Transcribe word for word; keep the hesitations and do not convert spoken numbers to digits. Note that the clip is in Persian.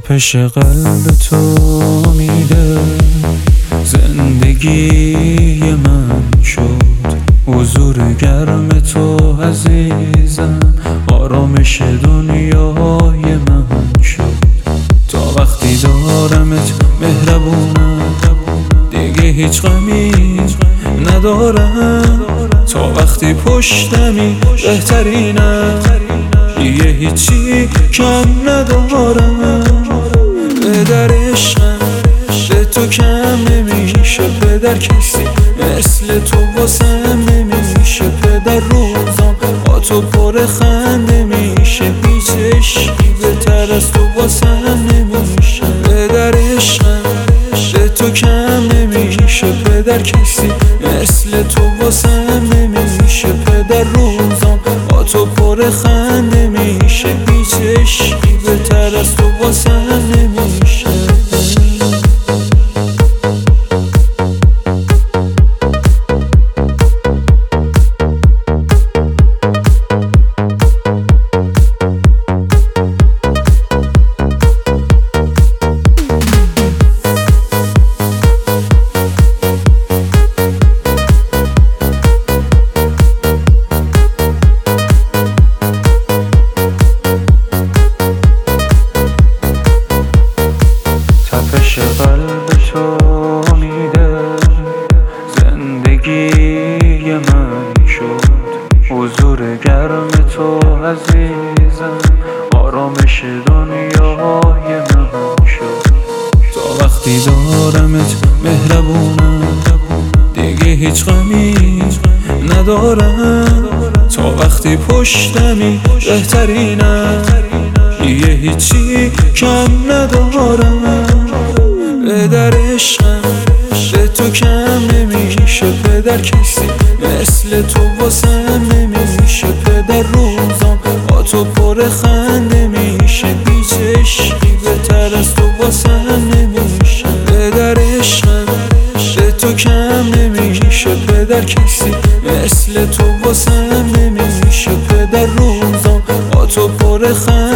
تپش قلب تو میده زندگی من شد، حضور گرم تو عزیزم آرامش دنیای من شد. تا وقتی دارمت مهربونم دیگه هیچ غمی ندارم، تا وقتی پشتمی بهترینم دیگه هیچی کم ندارم. پدر عشقم به تو کم نمیشه، پدر کسی مثل تو واسم نمیشه، پدر روزام با تو پر خنده میشه، هیچ عشقی بهتر از تو واسم نمیشه. پدر عشقم به تو کم نمیشه، پدر کسی مثل تو واسم نمیشه، پدر روزام با تو پر خنده میشه، هیچ عشقی بهتر از تو واسم نمیشه. تپش قلب تو میده زندگی من شد، حضور گرم تو عزیزم آرامش دنیای من شد. تا وقتی دارمت مهربونم دیگه هیچ غمی ندارم، تا وقتی پشتمی بهترینم دیگه هیچی کم ندارم. پدر عشقم به تو کم نمیشه، پدر کسی مثل تو واسم نمیشه، پدر روزام با تو پر خنده میشه، هیچ عشقی بهتر از تو واسم نمیشه. پدر عشقم به تو کم نمیشه، پدر کسی مثل تو واسم نمیشه، پدر روزام با تو پر خنده